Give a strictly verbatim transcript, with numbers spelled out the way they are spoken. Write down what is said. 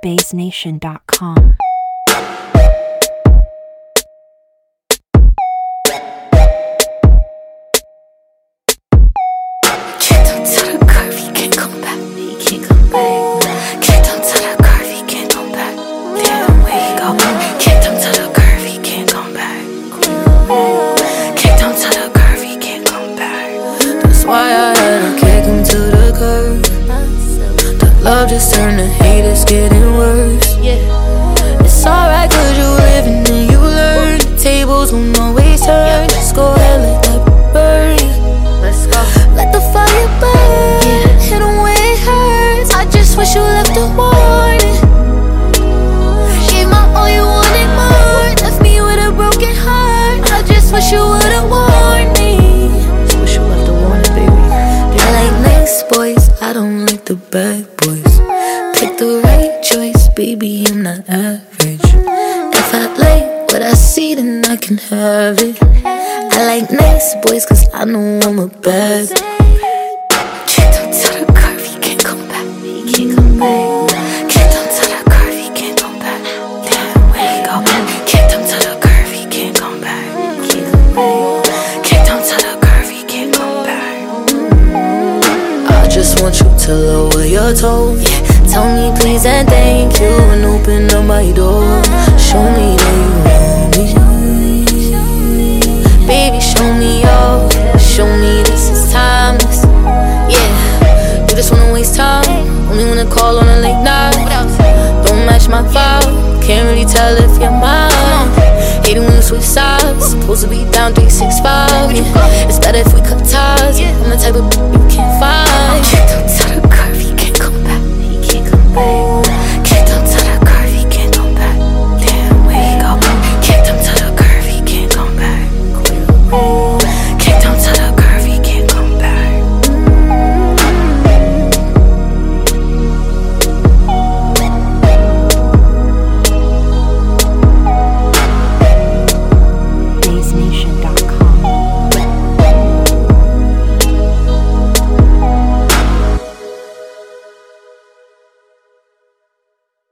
bass nation dot com. Love just turned to hate, it's getting worse. Yeah, it's alright cause you living and you learn. Tables won't always turn. Just go ahead, let that burn. Let's go. Let the fire burn. Yeah. Hit 'em where it hurts. I just wish you left a warning. Gave my all, you wanted more. Left me with a broken heart. I just wish you would've warned me. Just wish you left a warning, baby. I like nice boys, I don't like the bad boys. Pick the right choice, baby, I'm not average. If I like what I see, then I can have it. I like nice boys, cause I know I'm a bad. Kicked him to the curve, he can't come back. He can't come back. Kicked him to the curve, he can't come back. Damn, where he go? Kicked him to the curve, he can't come back. He can't come back. Kicked him to the curve, he can't come back. I just want you to lower your tone. Yeah. Tell me please and thank you and open up my door. Show me that you want me. Baby, show me all. Show me this is timeless. Yeah, you just wanna waste time. Only wanna call on a late night. Don't match my vibe. Can't really tell if you're mine. Hating when you switch sides. Supposed to be down three six five. Yeah. It's better if we cut ties. I'm the type of you